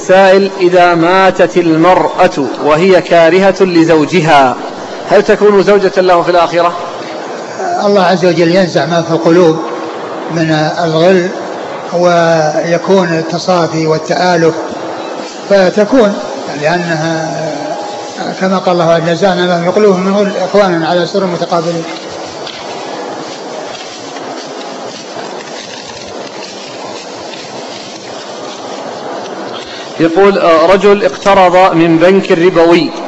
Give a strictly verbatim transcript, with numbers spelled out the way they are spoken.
سائل: إذا ماتت المرأة وهي كارهة لزوجها هل تكون زوجة له في الآخرة؟ الله عز وجل ينزع ما في القلوب من الغل ويكون التصافي والتآلف فتكون، لأنها كما قال الله: نزعنا ما في قلوبهم من غل إخوانا على سرر متقابلين. يقول: رجل اقترض من بنك ربوي